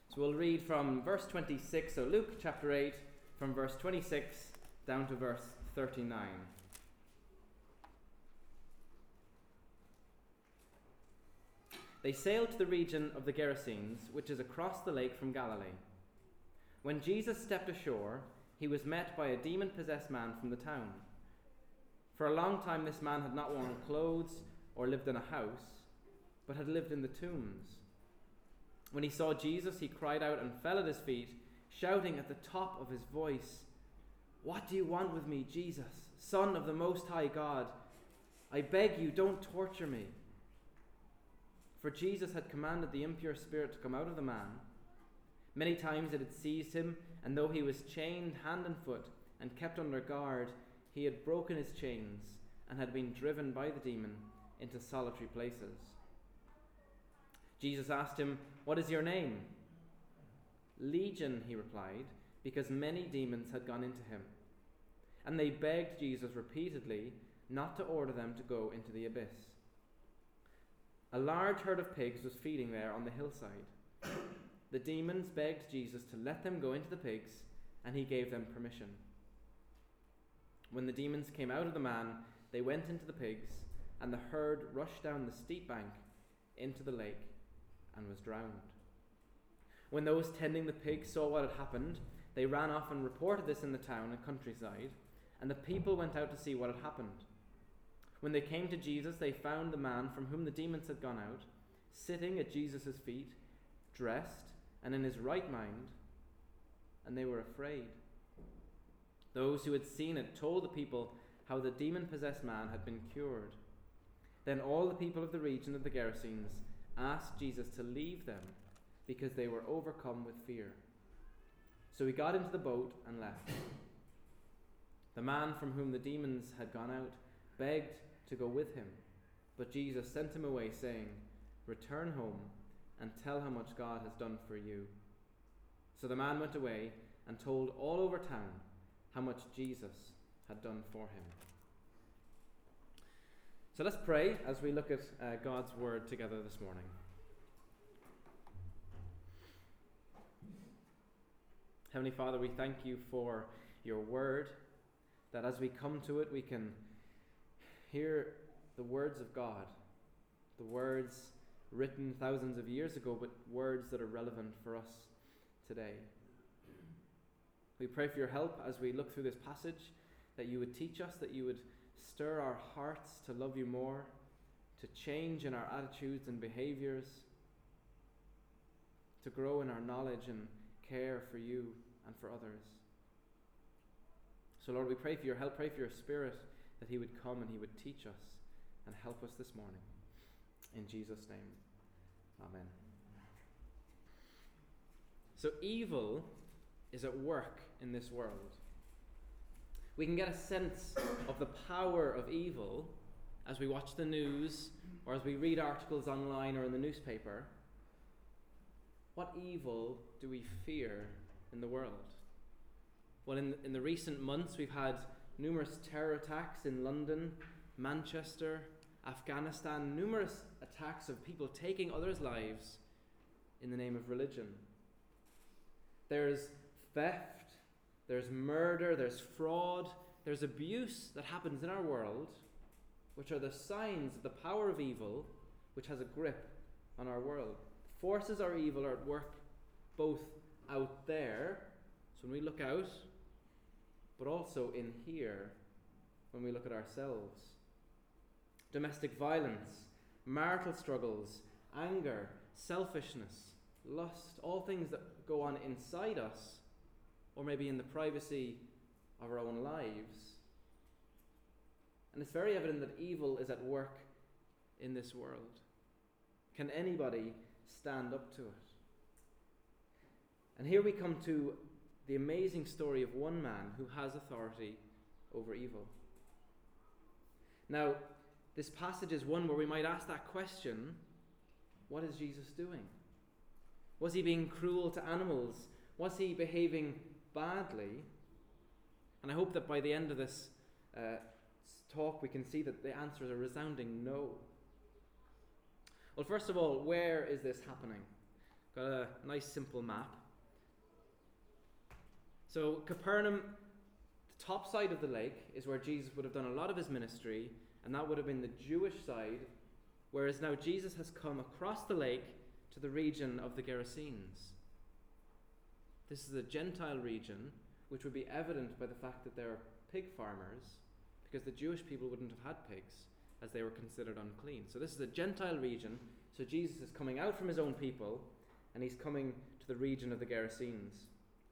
So we'll read from verse 26, so Luke chapter 8, from verse 26 down to verse 39. They sailed to the region of the Gerasenes, which is across the lake from Galilee. When Jesus stepped ashore, he was met by a demon-possessed man from the town. For a long time this man had not worn clothes or lived in a house, but had lived in the tombs. When he saw Jesus, he cried out and fell at his feet, shouting at the top of his voice, "What do you want with me, Jesus, Son of the Most High God? I beg you, don't torture me." For Jesus had commanded the impure spirit to come out of the man. Many times it had seized him, and though he was chained hand and foot and kept under guard, he had broken his chains and had been driven by the demon into solitary places. Jesus asked him, "What is your name?" "Legion," he replied, because many demons had gone into him. And they begged Jesus repeatedly not to order them to go into the abyss. A large herd of pigs was feeding there on the hillside. The demons begged Jesus to let them go into the pigs, and he gave them permission. When the demons came out of the man, they went into the pigs, and the herd rushed down the steep bank into the lake and was drowned. When those tending the pigs saw what had happened, they ran off and reported this in the town and countryside, and the people went out to see what had happened. When they came to Jesus, they found the man from whom the demons had gone out, sitting at Jesus' feet, dressed and in his right mind, and they were afraid. Those who had seen it told the people how the demon-possessed man had been cured. Then all the people of the region of the Gerasenes asked Jesus to leave them because they were overcome with fear. So he got into the boat and left. The man from whom the demons had gone out begged to go with him, but Jesus sent him away, saying, "Return home and tell how much God has done for you." So the man went away and told all over town how much Jesus had done for him. So let's pray as we look at God's word together this morning. Heavenly Father, we thank you for your word, that as we come to it, we can hear the words of God, the words written thousands of years ago, but words that are relevant for us today. We pray for your help as we look through this passage, that you would teach us, that you would stir our hearts to love you more, to change in our attitudes and behaviors, to grow in our knowledge and care for you and for others. So Lord, we pray for your help, pray for your Spirit, that he would come and he would teach us and help us this morning. In Jesus' name, amen. So evil is at work in this world. We can get a sense of the power of evil as we watch the news or as we read articles online or in the newspaper. What evil do we fear in the world? Well, in the recent months, we've had numerous terror attacks in London, Manchester, Afghanistan, numerous attacks of people taking others' lives in the name of religion. There's theft, there's murder, there's fraud, there's abuse that happens in our world, which are the signs of the power of evil, which has a grip on our world. Forces of evil are at work both out there, so when we look out, but also in here, when we look at ourselves. Domestic violence, marital struggles, anger, selfishness, lust, all things that go on inside us, or maybe in the privacy of our own lives. And it's very evident that evil is at work in this world. Can anybody stand up to it? And here we come to the amazing story of one man who has authority over evil. Now, this passage is one where we might ask that question, what is Jesus doing? Was he being cruel to animals? Was he behaving badly? And I hope that by the end of this talk we can see that the answer is a resounding no. Well, first of all, where is this happening? Got a nice simple map. So Capernaum, the top side of the lake, is where Jesus would have done a lot of his ministry, and that would have been the Jewish side, whereas now Jesus has come across the lake to the region of the Gerasenes. This is a Gentile region, which would be evident by the fact that they're pig farmers, because the Jewish people wouldn't have had pigs, as they were considered unclean. So this is a Gentile region, so Jesus is coming out from his own people, and he's coming to the region of the Gerasenes.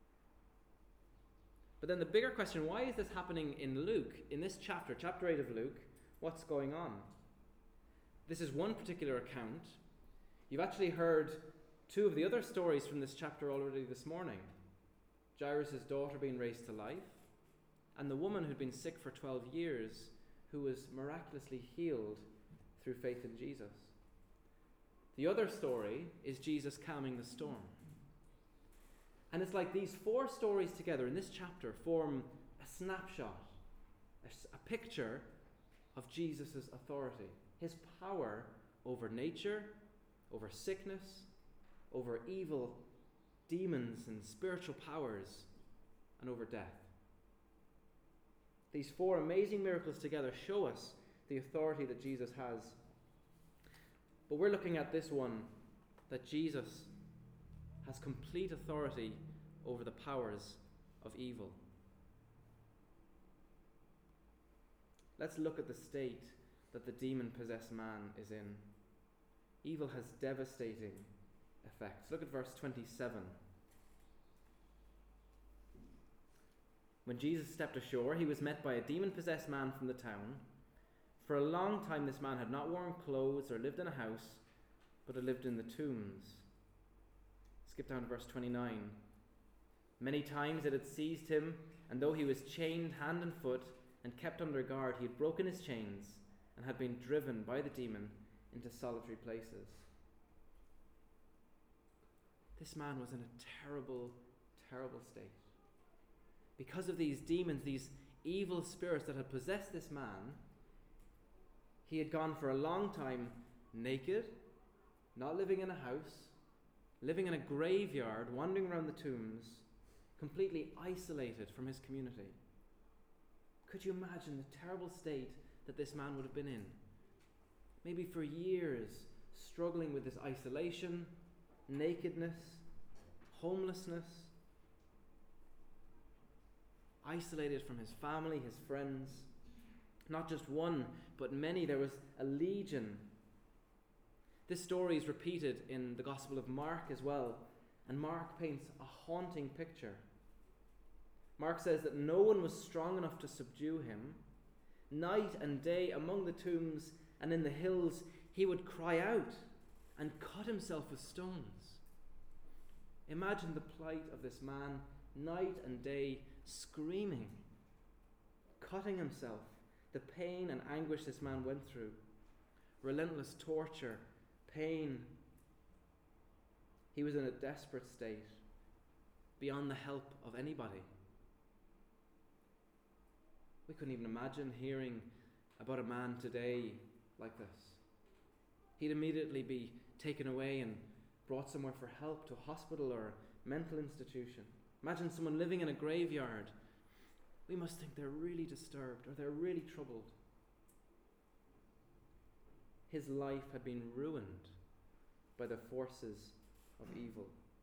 But then the bigger question, why is this happening in Luke, in this chapter, chapter 8 of Luke? What's going on? This is one particular account. You've actually heard two of the other stories from this chapter already this morning. Jairus' daughter being raised to life, and the woman who'd been sick for 12 years, who was miraculously healed through faith in Jesus. The other story is Jesus calming the storm. And it's like these four stories together in this chapter form a snapshot, a picture of Jesus' authority, his power over nature, over sickness, over evil demons and spiritual powers, and over death. These four amazing miracles together show us the authority that Jesus has. But we're looking at this one, that Jesus has complete authority over the powers of evil. Let's look at the state that the demon-possessed man is in. Evil has devastating effects. Look at verse 27. When Jesus stepped ashore, he was met by a demon-possessed man from the town. For a long time this man had not worn clothes or lived in a house, but had lived in the tombs. Skip down to verse 29. Many times it had seized him, and though he was chained hand and foot and kept under guard, he had broken his chains and had been driven by the demon into solitary places. This man was in a terrible, terrible state. Because of these demons, these evil spirits that had possessed this man, he had gone for a long time naked, not living in a house, living in a graveyard, wandering around the tombs, completely isolated from his community. Could you imagine the terrible state that this man would have been in? Maybe for years, struggling with this isolation, nakedness, homelessness, isolated from his family, his friends. Not just one, but many. There was a legion. This story is repeated in the Gospel of Mark as well, and Mark paints a haunting picture. Mark says that no one was strong enough to subdue him. Night and day among the tombs and in the hills, he would cry out and cut himself with stones. Imagine the plight of this man, night and day, screaming, cutting himself, the pain and anguish this man went through, relentless torture, pain. He was in a desperate state, beyond the help of anybody. We couldn't even imagine hearing about a man today like this. He'd immediately be taken away and brought somewhere for help, to a hospital or a mental institution. Imagine someone living in a graveyard. We must think they're really disturbed or they're really troubled. His life had been ruined by the forces of evil.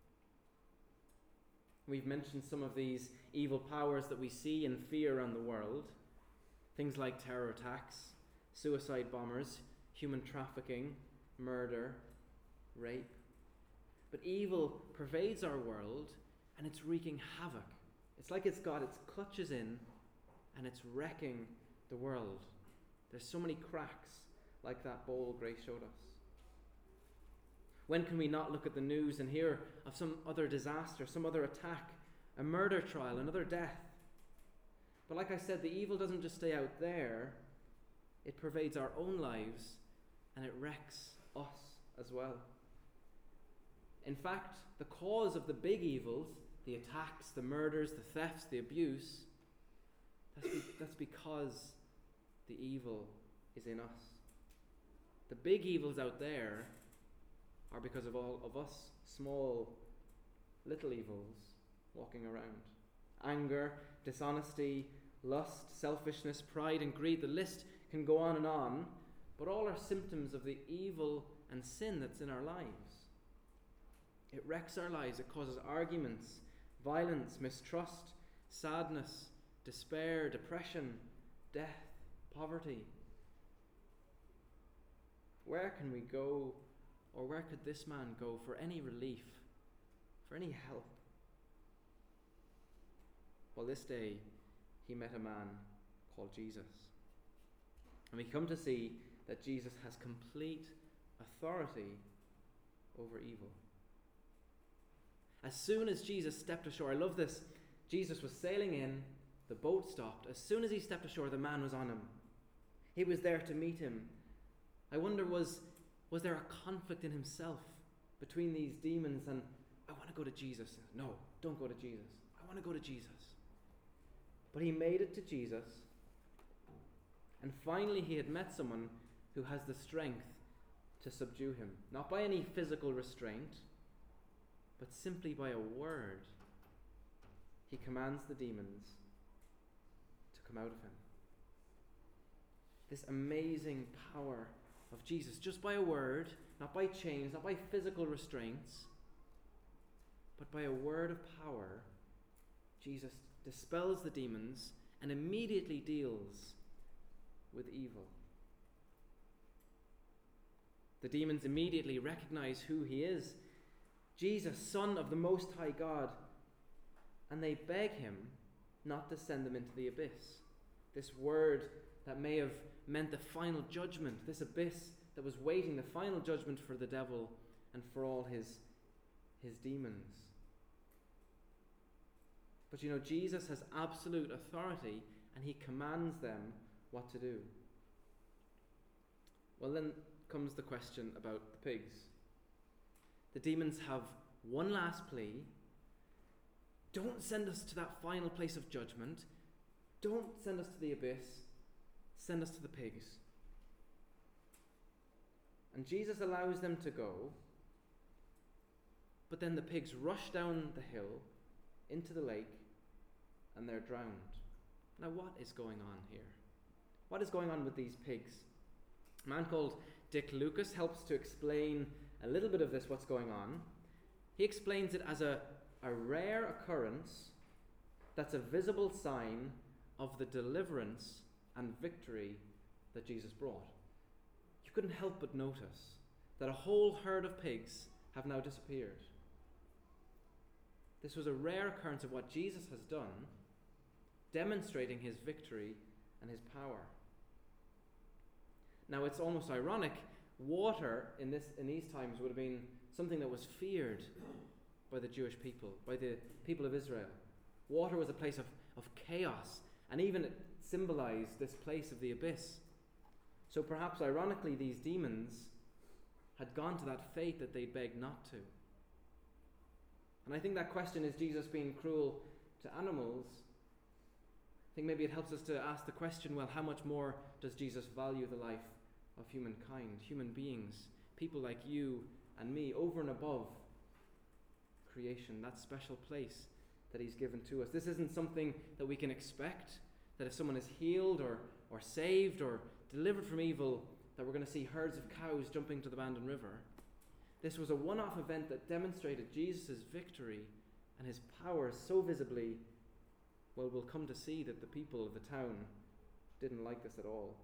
We've mentioned some of these evil powers that we see and fear around the world. Things like terror attacks, suicide bombers, human trafficking, murder, rape. But evil pervades our world and it's wreaking havoc. It's like it's got its clutches in and it's wrecking the world. There's so many cracks, like that bowl Grace showed us. When can we not look at the news and hear of some other disaster, some other attack, a murder trial, another death? But like I said, the evil doesn't just stay out there. It pervades our own lives and it wrecks us as well. In fact, the cause of the big evils, the attacks, the murders, the thefts, the abuse, that's because the evil is in us. The big evils out there are because of all of us small, little evils walking around. Anger, dishonesty, lust, selfishness, pride, and greed. The list can go on, but all are symptoms of the evil and sin that's in our lives. It wrecks our lives. It causes arguments, violence, mistrust, sadness, despair, depression, death, poverty. Where can we go, or where could this man go for any relief, for any help? Well, this day he met a man called Jesus. And we come to see that Jesus has complete authority over evil. As soon as Jesus stepped ashore, I love this, Jesus was sailing in, the boat stopped. As soon as he stepped ashore, the man was on him. He was there to meet him. I wonder, was there a conflict in himself between these demons and, I want to go to Jesus. No, don't go to Jesus. I want to go to Jesus. But he made it to Jesus, and finally he had met someone who has the strength to subdue him. Not by any physical restraint, but simply by a word. He commands the demons to come out of him. This amazing power of Jesus, just by a word, not by chains, not by physical restraints, but by a word of power, Jesus dispels the demons and immediately deals with evil. The demons immediately recognize who he is, Jesus, Son of the Most High God, and they beg him not to send them into the abyss. This word that may have meant the final judgment, this abyss that was waiting, the final judgment for the devil and for all his demons. But you know, Jesus has absolute authority and he commands them what to do. Well, then comes the question about the pigs. The demons have one last plea. Don't send us to that final place of judgment. Don't send us to the abyss. Send us to the pigs. And Jesus allows them to go, but then the pigs rush down the hill into the lake and they're drowned. Now, what is going on here? What is going on with these pigs? A man called Dick Lucas helps to explain a little bit of this, what's going on. He explains it as a rare occurrence that's a visible sign of the deliverance and victory that Jesus brought. You couldn't help but notice that a whole herd of pigs have now disappeared. This was a rare occurrence of what Jesus has done, demonstrating his victory and his power. Now, it's almost ironic. Water in these times would have been something that was feared by the Jewish people, by the people of Israel. Water was a place of chaos, and even it symbolized this place of the abyss. So perhaps ironically, these demons had gone to that fate that they begged not to. And I think that question, is Jesus being cruel to animals? I think maybe it helps us to ask the question, well, how much more does Jesus value the life of humankind, human beings, people like you and me, over and above creation, that special place that he's given to us. This isn't something that we can expect, that if someone is healed or saved or delivered from evil, that we're going to see herds of cows jumping to the Bandon River. This was a one-off event that demonstrated Jesus' victory and his power so visibly. Well, we'll come to see that the people of the town didn't like this at all.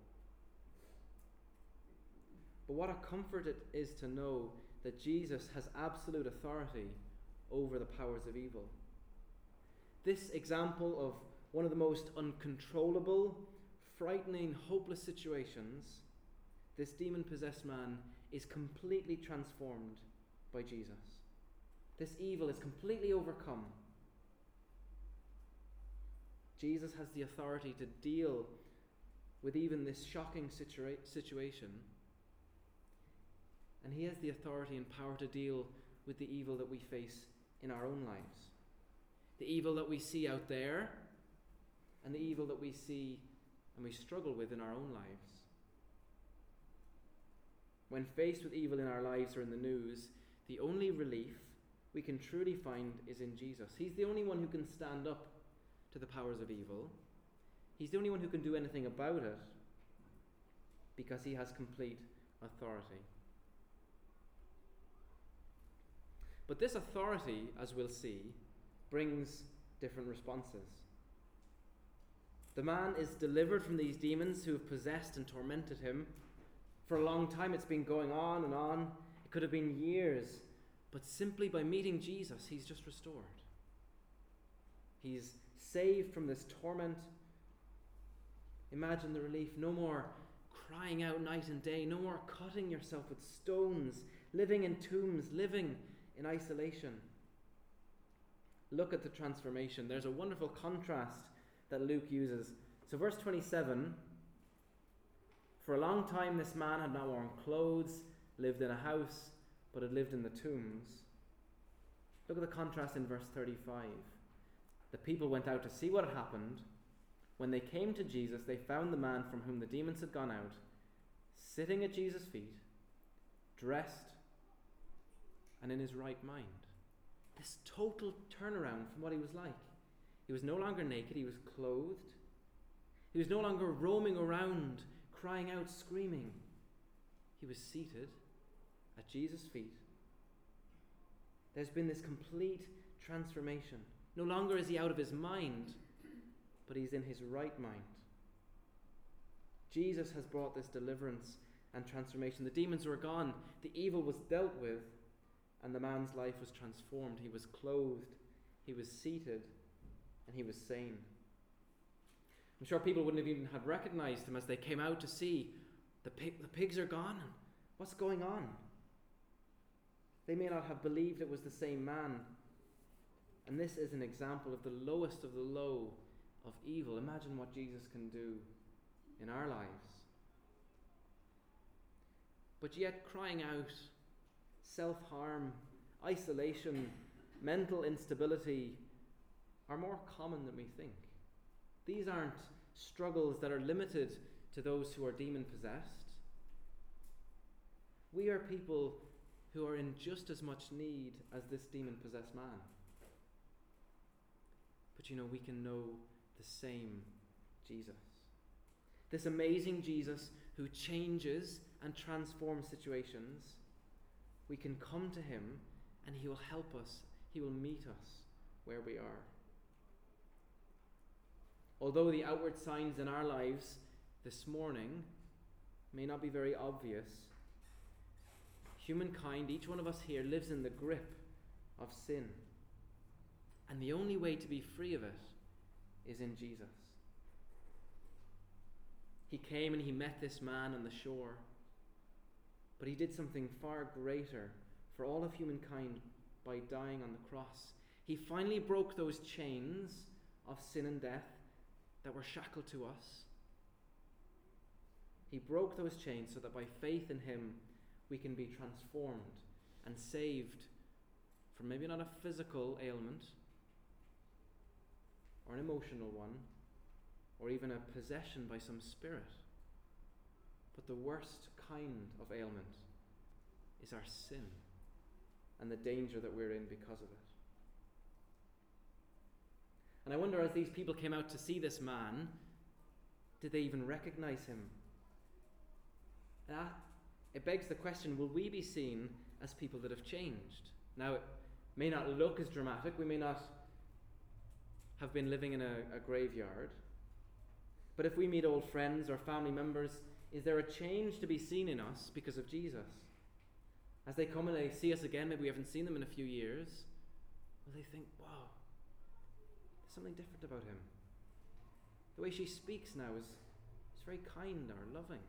But what a comfort it is to know that Jesus has absolute authority over the powers of evil. This example of one of the most uncontrollable, frightening, hopeless situations, this demon-possessed man is completely transformed by Jesus. This evil is completely overcome. Jesus has the authority to deal with even this shocking situation. And he has the authority and power to deal with the evil that we face in our own lives. The evil that we see out there, and the evil that we see and we struggle with in our own lives. When faced with evil in our lives or in the news, the only relief we can truly find is in Jesus. He's the only one who can stand up to the powers of evil. He's the only one who can do anything about it because he has complete authority. But this authority, as we'll see, brings different responses. The man is delivered from these demons who have possessed and tormented him. For a long time it's been going on and on. It could have been years. But simply by meeting Jesus, he's just restored. He's saved from this torment. Imagine the relief. No more crying out night and day. No more cutting yourself with stones. Living in tombs. Living in isolation. Look at the transformation. There's a wonderful contrast that Luke uses. So verse 27, for a long time this man had not worn clothes, lived in a house, but had lived in the tombs. Look at the contrast in verse 35. The people went out to see what had happened. When they came to Jesus, they found the man from whom the demons had gone out, sitting at Jesus' feet, dressed, and in his right mind. This total turnaround from what he was like. He was no longer naked, he was clothed. He was no longer roaming around, crying out, screaming. He was seated at Jesus' feet. There's been this complete transformation. No longer is he out of his mind, but he's in his right mind. Jesus has brought this deliverance and transformation. The demons were gone, the evil was dealt with, and the man's life was transformed. He was clothed, he was seated, and he was sane. I'm sure people wouldn't have even have recognized him as they came out to see the pigs are gone. What's going on? They may not have believed it was the same man. And this is an example of the lowest of the low of evil. Imagine what Jesus can do in our lives. But yet crying out, self-harm, isolation, mental instability are more common than we think. These aren't struggles that are limited to those who are demon-possessed. We are people who are in just as much need as this demon-possessed man. But we can know the same Jesus. This amazing Jesus who changes and transforms situations. We can come to him and he will help us. He will meet us where we are. Although the outward signs in our lives this morning may not be very obvious, humankind, each one of us here, lives in the grip of sin. And the only way to be free of it is in Jesus. He came and he met this man on the shore, but he did something far greater for all of humankind by dying on the cross. He finally broke those chains of sin and death that were shackled to us. He broke those chains so that by faith in him we can be transformed and saved from maybe not a physical ailment or an emotional one or even a possession by some spirit, but the worst kind of ailment is our sin and the danger that we're in because of it. And I wonder, as these people came out to see this man, did they even recognize him? It begs the question, will we be seen as people that have changed? Now, it may not look as dramatic. We may not have been living in a graveyard. But if we meet old friends or family members, is there a change to be seen in us because of Jesus? As they come and they see us again, maybe we haven't seen them in a few years, will they think, wow, there's something different about him. The way she speaks now is very kind or loving.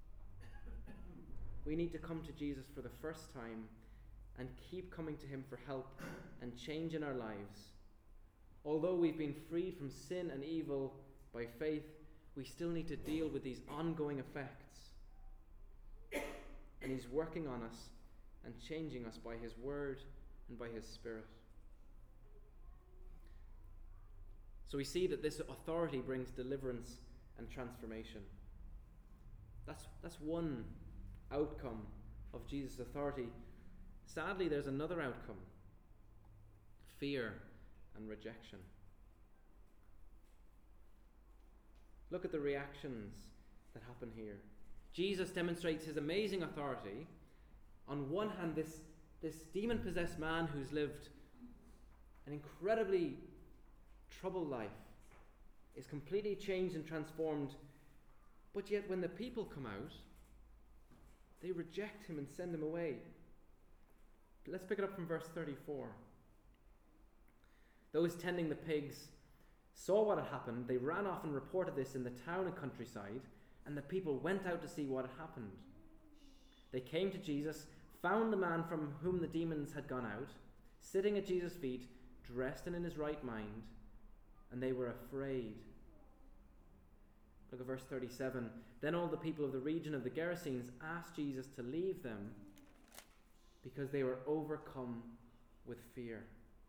We need to come to Jesus for the first time and keep coming to him for help and change in our lives. Although we've been freed from sin and evil by faith, we still need to deal with these ongoing effects. And he's working on us and changing us by his word and by his spirit. So we see that this authority brings deliverance and transformation. That's one outcome of Jesus' authority. Sadly, there's another outcome: fear and rejection. Look at the reactions that happen here. Jesus demonstrates his amazing authority. On one hand, this demon-possessed man who's lived an incredibly troubled life is completely changed and transformed, but yet when the people come out, they reject him and send him away. Let's pick it up from verse 34. Those tending the pigs saw what had happened. They ran off and reported this in the town and countryside, and the people went out to see what had happened. They came to Jesus, found the man from whom the demons had gone out, sitting at Jesus' feet, dressed and in his right mind, and they were afraid. Look at verse 37. Then all the people of the region of the Gerasenes asked Jesus to leave them because they were overcome with fear.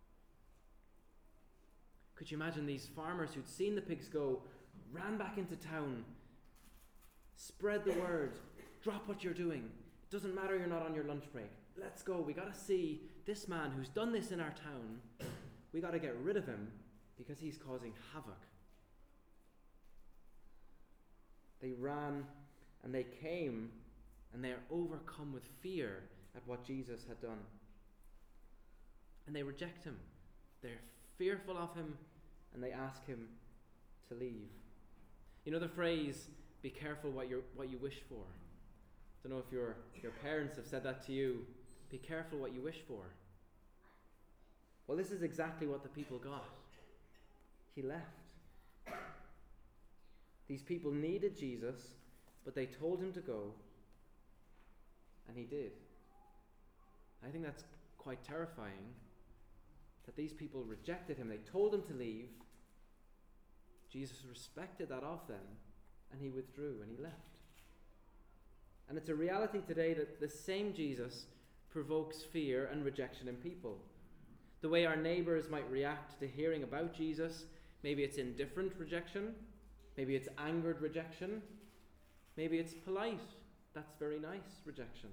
Could you imagine these farmers who'd seen the pigs go, ran back into town, spread the word, drop what you're doing. It doesn't matter you're not on your lunch break. Let's go. We got to see this man who's done this in our town. We got to get rid of him because he's causing havoc. They ran and they came and they are overcome with fear at what Jesus had done. And they reject him. They're fearful of him and they ask him to leave. You know the phrase, be careful what you wish for. I don't know if your parents have said that to you. Be careful what you wish for. Well, this is exactly what the people got. He left. These people needed Jesus, but they told him to go, and he did. I think that's quite terrifying, that these people rejected him. They told him to leave. Jesus respected that of them, and he withdrew and he left. And it's a reality today that the same Jesus provokes fear and rejection in people. The way our neighbours might react to hearing about Jesus, maybe it's indifferent rejection, maybe it's angered rejection, maybe it's polite, that's very nice rejection.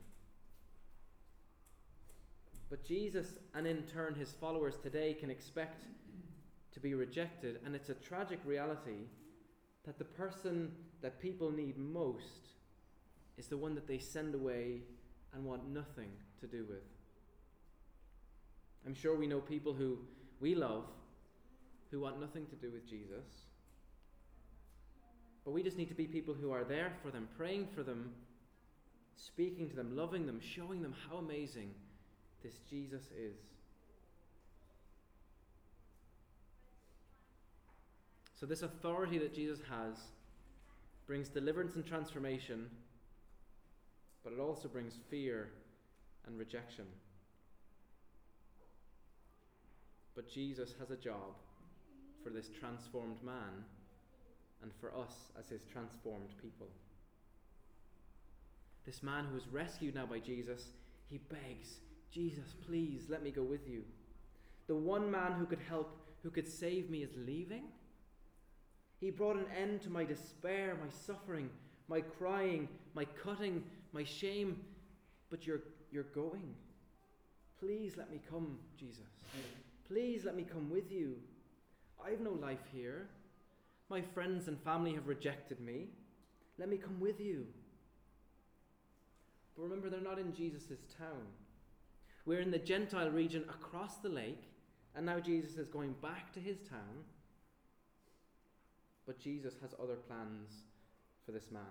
But Jesus, and in turn his followers today, can expect to be rejected, and it's a tragic reality that the person that people need most is the one that they send away and want nothing to do with. I'm sure we know people who we love who want nothing to do with Jesus. But we just need to be people who are there for them, praying for them, speaking to them, loving them, showing them how amazing this Jesus is. So this authority that Jesus has brings deliverance and transformation, but it also brings fear and rejection. But Jesus has a job for this transformed man and for us as his transformed people. This man who is rescued now by Jesus, he begs, Jesus, please let me go with you. The one man who could help, who could save me, is leaving. He brought an end to my despair, my suffering, my crying, my cutting, my shame. But you're going. Please let me come, Jesus. Please let me come with you. I've no life here. My friends and family have rejected me. Let me come with you. But remember, they're not in Jesus' town. We're in the Gentile region across the lake, and now Jesus is going back to his town. But Jesus has other plans for this man.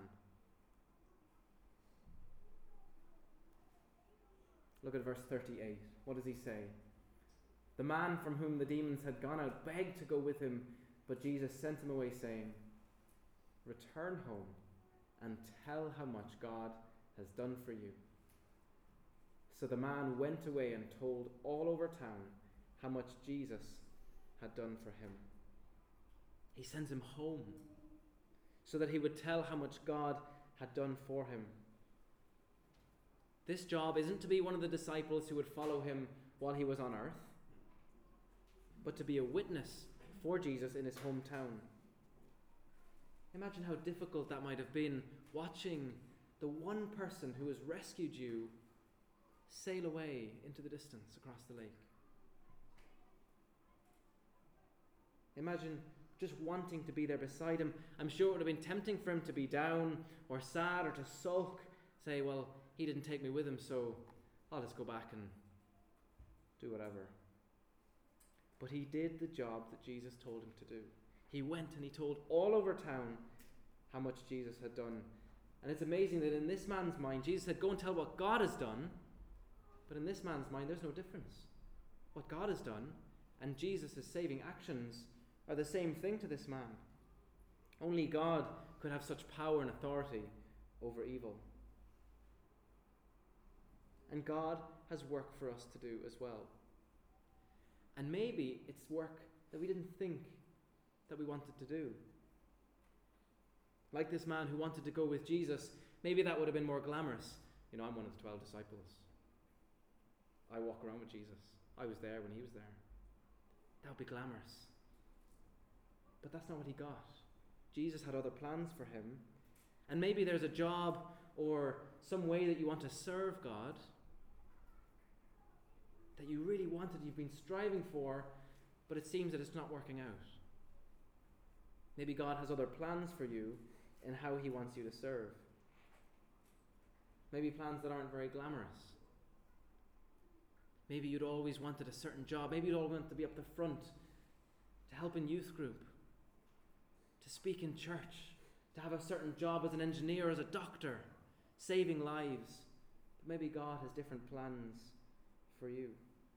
Look at verse 38. What does he say? The man from whom the demons had gone out begged to go with him, but Jesus sent him away, saying, return home and tell how much God has done for you. So the man went away and told all over town how much Jesus had done for him. He sends him home so that he would tell how much God had done for him. This job isn't to be one of the disciples who would follow him while he was on earth, but to be a witness for Jesus in his hometown. Imagine how difficult that might have been, watching the one person who has rescued you sail away into the distance across the lake. Imagine just wanting to be there beside him. I'm sure it would have been tempting for him to be down or sad or to sulk, say, well, he didn't take me with him, so I'll just go back and do whatever. But he did the job that Jesus told him to do. He went and he told all over town how much Jesus had done. And it's amazing that in this man's mind, Jesus said, go and tell what God has done. But in this man's mind, there's no difference. What God has done and Jesus' saving actions are the same thing to this man. Only God could have such power and authority over evil. And God has work for us to do as well. And maybe it's work that we didn't think that we wanted to do. Like this man who wanted to go with Jesus, maybe that would have been more glamorous. You know, I'm one of the 12 disciples. I walk around with Jesus. I was there when he was there. That would be glamorous. But that's not what he got. Jesus had other plans for him. And maybe there's a job or some way that you want to serve God that you really wanted, you've been striving for, but it seems that it's not working out. Maybe God has other plans for you in how he wants you to serve. Maybe plans that aren't very glamorous. Maybe you'd always wanted a certain job. Maybe you'd always wanted to be up the front, to help in youth group, to speak in church, to have a certain job as an engineer, as a doctor, saving lives. But maybe God has different plans for you.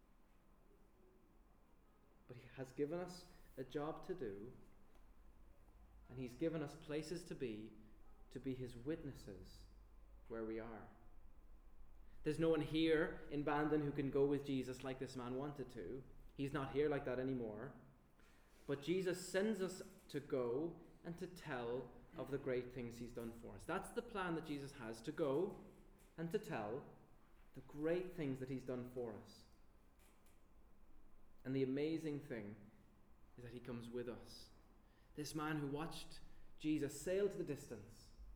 But he has given us a job to do, and he's given us places to be his witnesses where we are. There's no one here in Bandon who can go with Jesus like this man wanted to. He's not here like that anymore. But Jesus sends us to go and to tell of the great things he's done for us. That's the plan that Jesus has, to go and to tell the great things that he's done for us. And the amazing thing is that he comes with us. This man who watched Jesus sail to the distance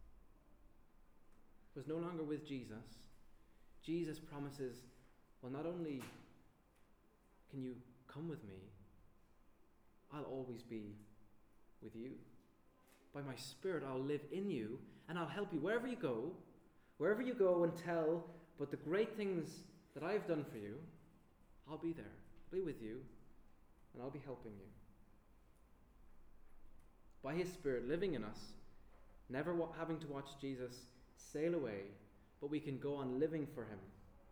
was no longer with Jesus. Jesus promises, well, not only can you come with me, I'll always be with you. By my Spirit, I'll live in you, and I'll help you wherever you go and tell, but the great things that I've done for you, I'll be there. I'll be with you, and I'll be helping you. By his Spirit living in us, never having to watch Jesus sail away, but we can go on living for him.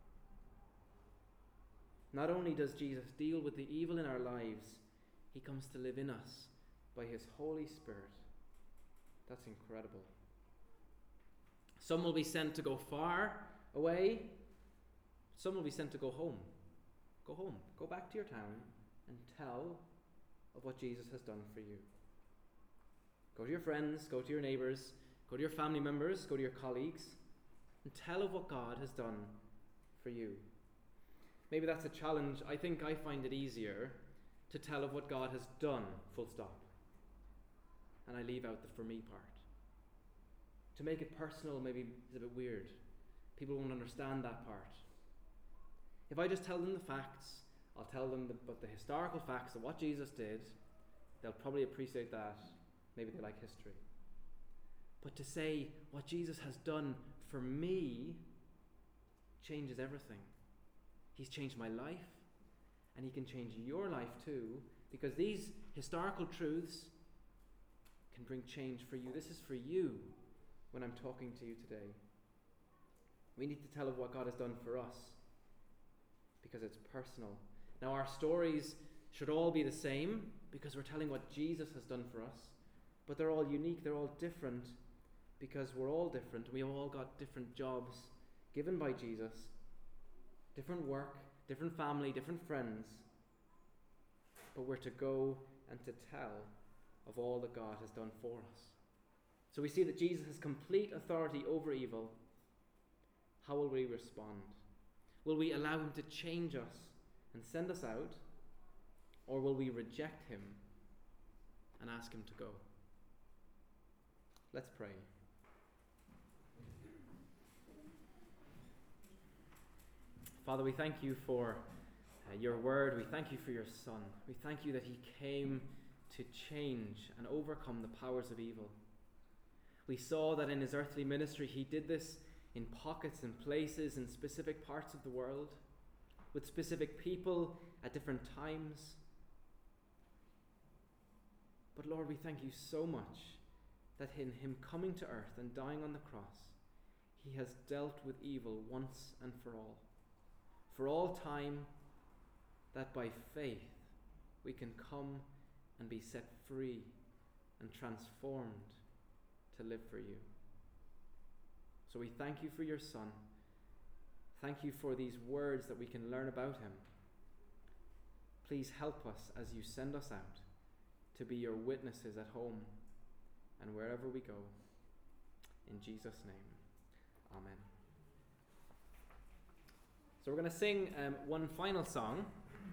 Not only does Jesus deal with the evil in our lives, he comes to live in us by his Holy Spirit. That's incredible. Some will be sent to go far away. Some will be sent to go home. Go home. Go back to your town and tell of what Jesus has done for you. Go to your friends, go to your neighbours, go to your family members, go to your colleagues, and tell of what God has done for you. Maybe that's a challenge. I think I find it easier to tell of what God has done, full stop. And I leave out the for me part. To make it personal maybe is a bit weird. People won't understand that part. If I just tell them the facts, I'll tell them the historical facts of what Jesus did, they'll probably appreciate that. Maybe they like history. But to say what Jesus has done for me changes everything. He's changed my life, and he can change your life too, because these historical truths can bring change for you. This is for you when I'm talking to you today. We need to tell of what God has done for us because it's personal. Now, our stories should all be the same because we're telling what Jesus has done for us, but they're all unique, they're all different because we're all different. We've all got different jobs given by Jesus, different work, different family, different friends, but we're to go and to tell of all that God has done for us. So we see that Jesus has complete authority over evil. How will we respond? Will we allow him to change us and send us out, or will we reject him and ask him to go? Let's pray. Father, we thank you for your word. We thank you for your Son. We thank you that he came to change and overcome the powers of evil. We saw that in his earthly ministry he did this in pockets and places in specific parts of the world, with specific people at different times. But Lord, we thank you so much that in him coming to earth and dying on the cross, he has dealt with evil once and for all time, that by faith we can come and be set free and transformed to live for you. So we thank you for your Son. Thank you for these words that we can learn about him. Please help us as you send us out to be your witnesses at home and wherever we go. In Jesus' name, amen. So we're going to sing one final song.